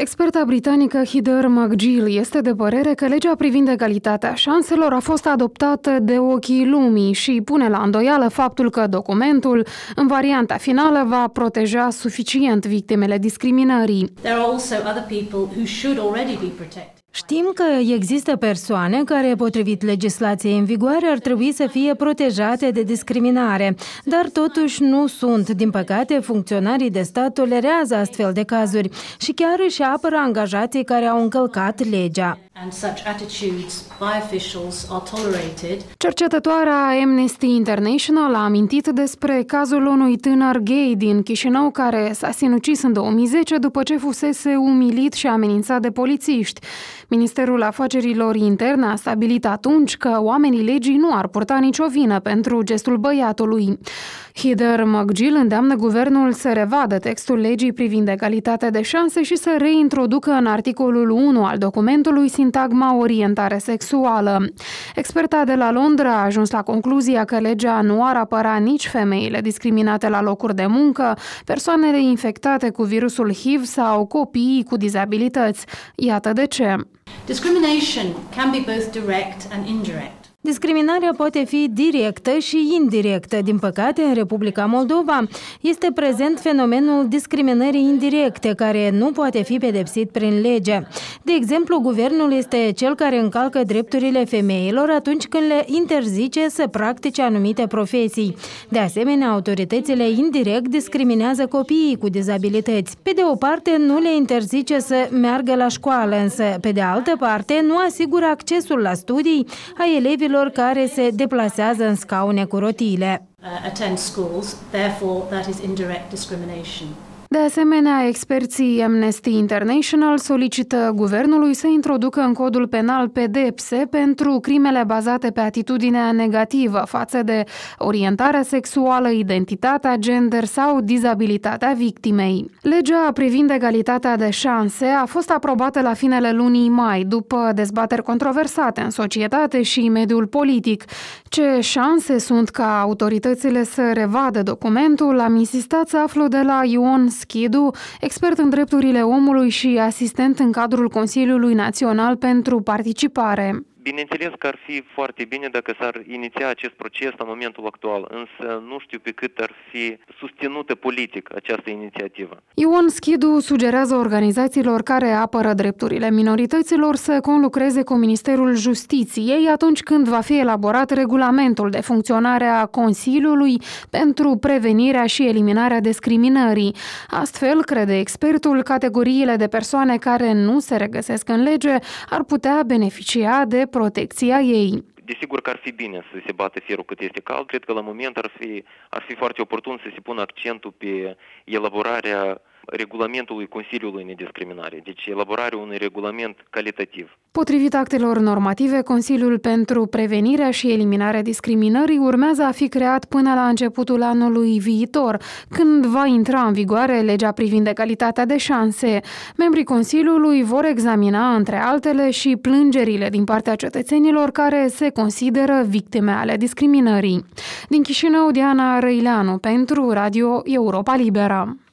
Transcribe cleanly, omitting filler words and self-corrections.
Experta britanică Heather McGill este de părere că legea privind egalitatea șanselor a fost adoptată de ochii lumii și pune la îndoială faptul că documentul, în varianta finală, va proteja suficient victimele discriminării. There are also other people who should already be protected. Știm că există persoane care, potrivit legislației în vigoare, ar trebui să fie protejate de discriminare, dar totuși nu sunt. Din păcate, funcționarii de stat tolerează astfel de cazuri și chiar își apără angajații care au încălcat legea. And such attitudes by officials are tolerated. Cercetătoarea Amnesty International a amintit despre cazul unui tânăr gay din Chișinău care s-a sinucis în 2010 după ce fusese umilit și amenințat de polițiști. Ministerul Afacerilor Interne a stabilit atunci că oamenii legii nu ar purta nicio vină pentru gestul băiatului. Heather McGill îndeamnă guvernul să revadă textul legii privind egalitatea de șanse și să reintroducă în articolul 1 al documentului sintagma orientare sexuală. Experta de la Londra a ajuns la concluzia că legea nu ar apăra nici femeile discriminate la locuri de muncă, persoanele infectate cu virusul HIV sau copiii cu dizabilități. Iată de ce. Discrimination can be both direct and indirect. Discriminarea poate fi directă și indirectă. Din păcate, în Republica Moldova este prezent fenomenul discriminării indirecte, care nu poate fi pedepsit prin lege. De exemplu, guvernul este cel care încalcă drepturile femeilor atunci când le interzice să practice anumite profesii. De asemenea, autoritățile indirect discriminează copiii cu dizabilități. Pe de o parte, nu le interzice să meargă la școală, însă, pe de altă parte, nu asigură accesul la studii a elevilor care se deplasează în scaune cu rotile. Attend schools, therefore that is indirect discrimination. De asemenea, experții Amnesty International solicită guvernului să introducă în codul penal pedepse pentru crimele bazate pe atitudinea negativă față de orientarea sexuală, identitatea, gender sau dizabilitatea victimei. Legea privind egalitatea de șanse a fost aprobată la finele lunii mai, după dezbateri controversate în societate și mediul politic. Ce șanse sunt ca autoritățile să revadă documentul, am insistat să aflu de la Ion Schidu, expert în drepturile omului și asistent în cadrul Consiliului Național pentru Participare. Bineînțeles că ar fi foarte bine dacă s-ar iniția acest proces la momentul actual, însă nu știu pe cât ar fi susținută politic această inițiativă. Ion Schidu sugerează organizațiilor care apără drepturile minorităților să conlucreze cu Ministerul Justiției atunci când va fi elaborat regulamentul de funcționare a Consiliului pentru prevenirea și eliminarea discriminării. Astfel, crede expertul, categoriile de persoane care nu se regăsesc în lege ar putea beneficia de protecția ei. Desigur că ar fi bine să se bată fierul cât este cald. Cred că la moment ar fi foarte oportun să se pună accentul pe elaborarea regulamentului Consiliului Nediscriminare, deci elaborarea unui regulament calitativ. Potrivit actelor normative, Consiliul pentru Prevenirea și Eliminarea Discriminării urmează a fi creat până la începutul anului viitor, când va intra în vigoare legea privind egalitatea de șanse. Membrii Consiliului vor examina, între altele, și plângerile din partea cetățenilor care se consideră victime ale discriminării. Din Chișinău, Diana Răileanu, pentru Radio Europa Liberă.